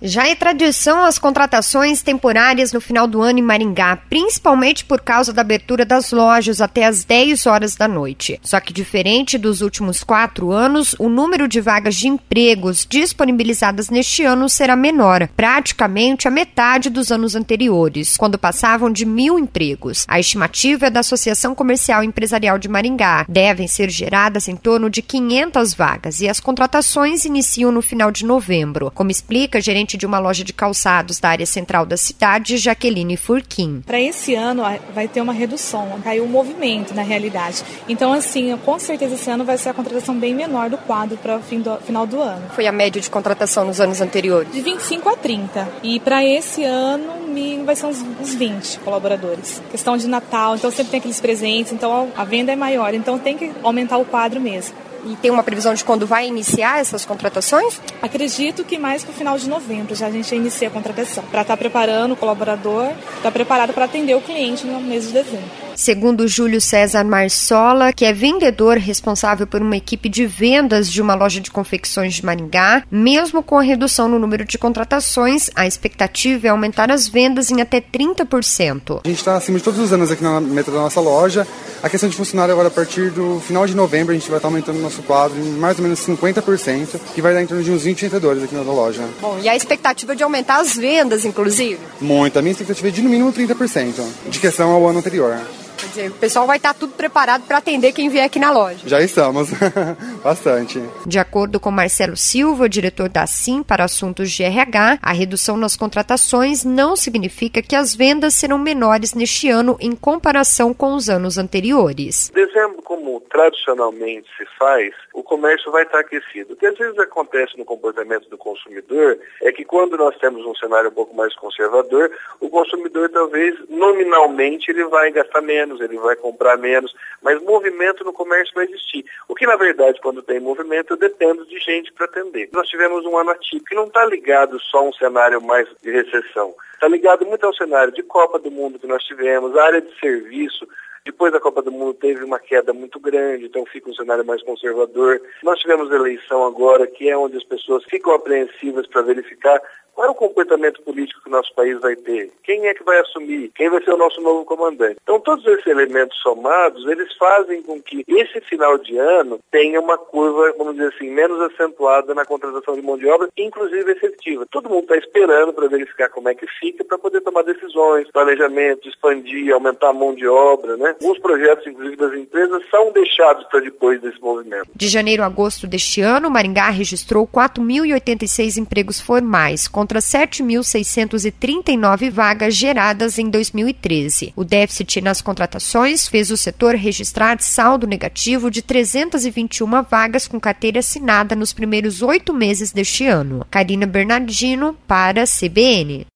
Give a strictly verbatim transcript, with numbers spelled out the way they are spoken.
Já é tradição as contratações temporárias no final do ano em Maringá, principalmente por causa da abertura das lojas até às dez horas da noite. Só que diferente dos últimos quatro anos, o número de vagas de empregos disponibilizadas neste ano será menor, praticamente a metade dos anos anteriores, quando passavam de mil empregos. A estimativa é da Associação Comercial e Empresarial de Maringá. Devem ser geradas em torno de quinhentas vagas e as contratações iniciam no final de novembro, como explica a gerente de uma loja de calçados da área central da cidade, Jaqueline Furquim. Para esse ano vai ter uma redução, caiu o movimento na realidade. Então, assim, com certeza esse ano vai ser a contratação bem menor do quadro para o final do ano. Foi a média de contratação nos anos anteriores? De vinte e cinco a trinta. E para esse ano vai ser uns, uns vinte colaboradores. Questão de Natal, então sempre tem aqueles presentes, então a venda é maior, então tem que aumentar o quadro mesmo. E tem uma previsão de quando vai iniciar essas contratações? Acredito que mais para o final de novembro já a gente inicia a contratação, para estar preparando o colaborador, estar preparado para atender o cliente no mês de dezembro. Segundo Júlio César Marsola, que é vendedor responsável por uma equipe de vendas de uma loja de confecções de Maringá, mesmo com a redução no número de contratações, a expectativa é aumentar as vendas em até trinta por cento. A gente está acima de todos os anos aqui na meta da nossa loja. A questão de funcionário agora, a partir do final de novembro, a gente vai estar aumentando o nosso quadro em mais ou menos cinquenta por cento, que vai dar em torno de uns vinte vendedores aqui na nossa loja. Bom, e a expectativa de aumentar as vendas, inclusive? Muito. A minha expectativa é de no mínimo trinta por cento, de questão ao ano anterior. Quer dizer, o pessoal vai estar tudo preparado para atender quem vier aqui na loja. Já estamos. Bastante. De acordo com Marcelo Silva, diretor da Sim para assuntos de R H, a redução nas contratações não significa que as vendas serão menores neste ano em comparação com os anos anteriores. Dezembro, como tradicionalmente se faz, o comércio vai estar aquecido. O que às vezes acontece no comportamento do consumidor é que quando nós temos um cenário um pouco mais conservador, o consumidor talvez nominalmente ele vai gastar menos, ele vai comprar menos, mas movimento no comércio vai existir. O que, na verdade, quando tem movimento, eu dependo de gente para atender. Nós tivemos um ano atípico que não está ligado só a um cenário mais de recessão. Está ligado muito ao cenário de Copa do Mundo que nós tivemos, a área de serviço. Depois da Copa do Mundo teve uma queda muito grande, então fica um cenário mais conservador. Nós tivemos eleição agora, que é onde as pessoas ficam apreensivas para verificar qual é o comportamento político que o nosso país vai ter, quem é que vai assumir, quem vai ser o nosso novo comandante. Então todos esses elementos somados, eles fazem com que esse final de ano tenha uma curva, vamos dizer assim, menos acentuada na contratação de mão de obra, inclusive efetiva. Todo mundo está esperando para verificar como é que fica, para poder tomar decisões, planejamento, expandir, aumentar a mão de obra, né? Alguns projetos, inclusive das empresas, são deixados para depois desse movimento. De janeiro a agosto deste ano, Maringá registrou quatro mil e oitenta e seis empregos formais, contra sete mil seiscentos e trinta e nove vagas geradas em dois mil e treze. O déficit nas contratações fez o setor registrar saldo negativo de trezentas e vinte e uma vagas com carteira assinada nos primeiros oito meses deste ano. Karina Bernardino, para a C B N.